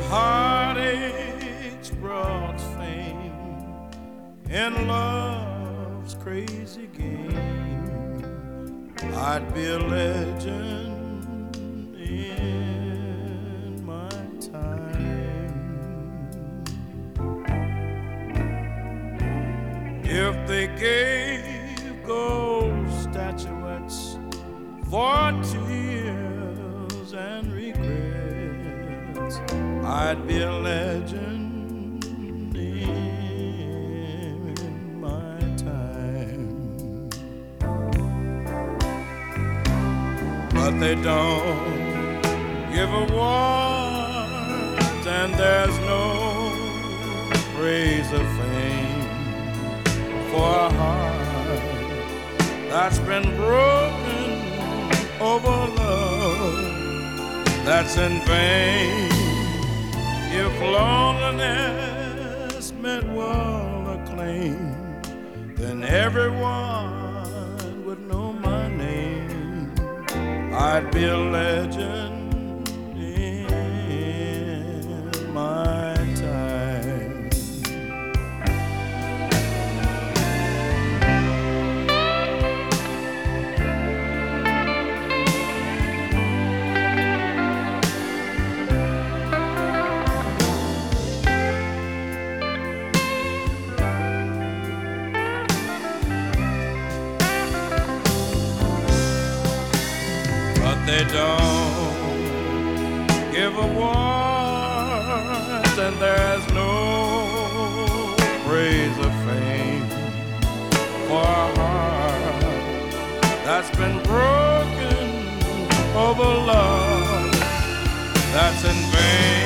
Heartaches brought fame in love's crazy game. I'd be a legend in my time if they gave gold statuettes for tears and regrets. I'd be a legend in my time. But they don't give awards, and there's no praise or fame for a heart that's been broken over love that's in vain. If loneliness meant world acclaim, then everyone would know my name. I'd be a legend in my time. They don't give awards, and there's no praise or fame for a heart that's been broken over love that's in vain.